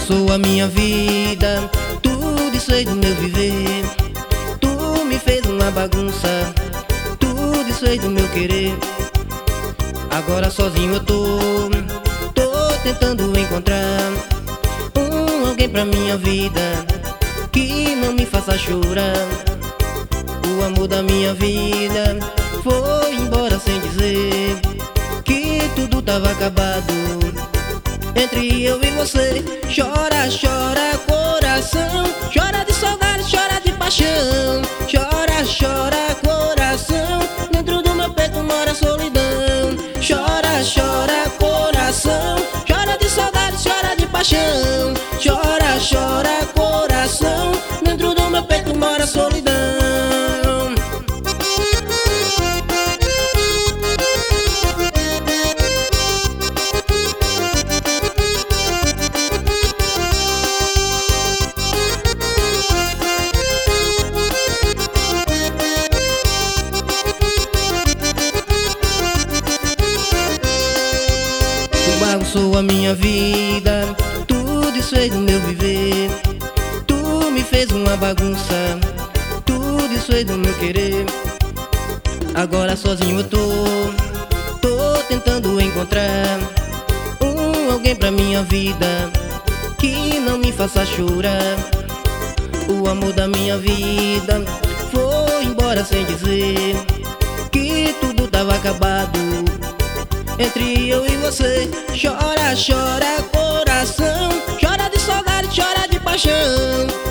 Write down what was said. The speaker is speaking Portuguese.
bagunçou a minha vida, tudo isso aí do meu viver. Tu me fez uma bagunça, tudo isso aí do meu querer. Agora sozinho eu tô tentando encontrar alguém pra minha vida que não me faça chorar. O amor da minha vida foi embora sem dizer que tudo tava acabado entre eu e você. Chora, chora coração, chora de saudade, chora de paixão. Chora, chora coração, dentro do meu peito mora a solidão. Chora, chora coração, chora de saudade, chora de paixão. Chora, chora coração, dentro do meu peito mora a solidão. Bagunçou a minha vida, tudo isso aí do meu viver. Tu me fez uma bagunça, tudo isso aí do meu querer. Agora sozinho eu tô tentando encontrar alguém pra minha vida que não me faça chorar. O amor da minha vida foi embora sem dizer que tudo tava acabado entre eu e você. Chora, chora coração, chora de saudade, chora de paixão.